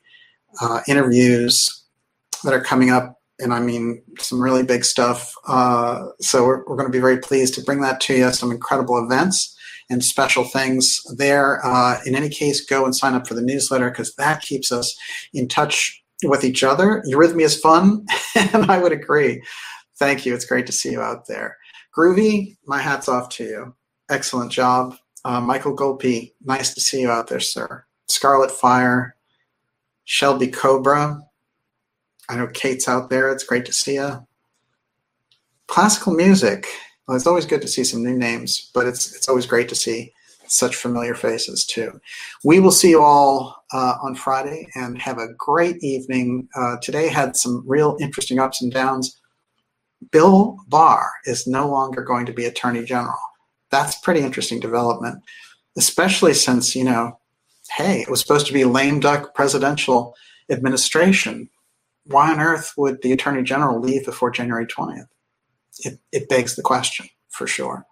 interviews that are coming up. And I mean, some really big stuff. So we're going to be very pleased to bring that to you, some incredible events and special things there. In any case, go and sign up for the newsletter, because that keeps us in touch with each other. Eurythmia is fun, and I would agree. Thank you. It's great to see you out there. Groovy, my hat's off to you. Excellent job. Michael Golpe, nice to see you out there, sir. Scarlet Fire, Shelby Cobra. I know Kate's out there. It's great to see you. Classical music. Well, it's always good to see some new names, but it's always great to see such familiar faces too. We will see you all on Friday, and have a great evening. Today had some real interesting ups and downs. Bill Barr is no longer going to be Attorney General. That's a pretty interesting development, especially since, hey, it was supposed to be lame duck presidential administration. Why on earth would the Attorney General leave before January 20th? It begs the question, for sure.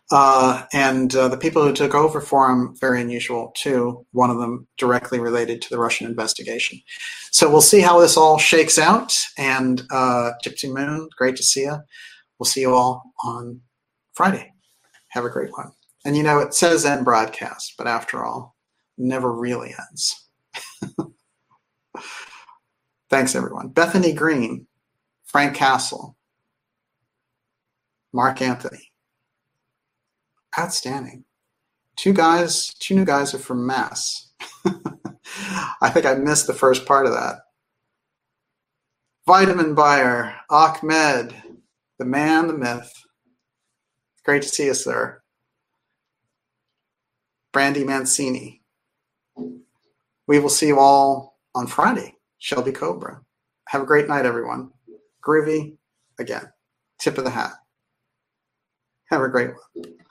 And the people who took over for him, very unusual too, one of them directly related to the Russian investigation. So we'll see how this all shakes out. And Gypsy Moon, great to see you. We'll see you all on Friday. Have a great one. And it says end broadcast, but after all, never really ends. Thanks, everyone. Bethany Green, Frank Castle, Mark Anthony. Outstanding. Two new guys are from Mass. I think I missed the first part of that. Vitamin Buyer, Ahmed, the man, the myth. Great to see you, sir. Brandy Mancini. We will see you all on Friday. Shelby Cobra. Have a great night, everyone. Groovy, again. Tip of the hat. Have a great one.